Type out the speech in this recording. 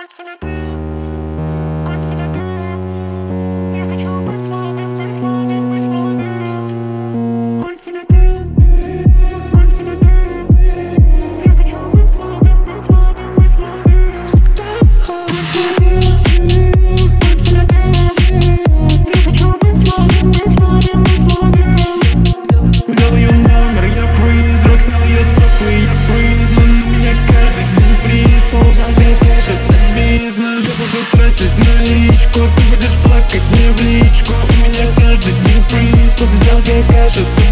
Кольца меты, кольца меты. Я хочу быть молодым, быть молодым, быть молодым. Кольца меты, кольца меты. Я хочу быть молодым, быть молодым, быть молодым. Кольца меты, кольца меты. Я хочу быть молодым, быть молодым, быть молодым. Взял ее номер, я призрак, снял ее топы, я признан. У меня каждый день приступ, завес скажет бизнес. Я буду тратить наличку, ты будешь плакать мне в личку. У меня каждый день приступ, взял весь, скажет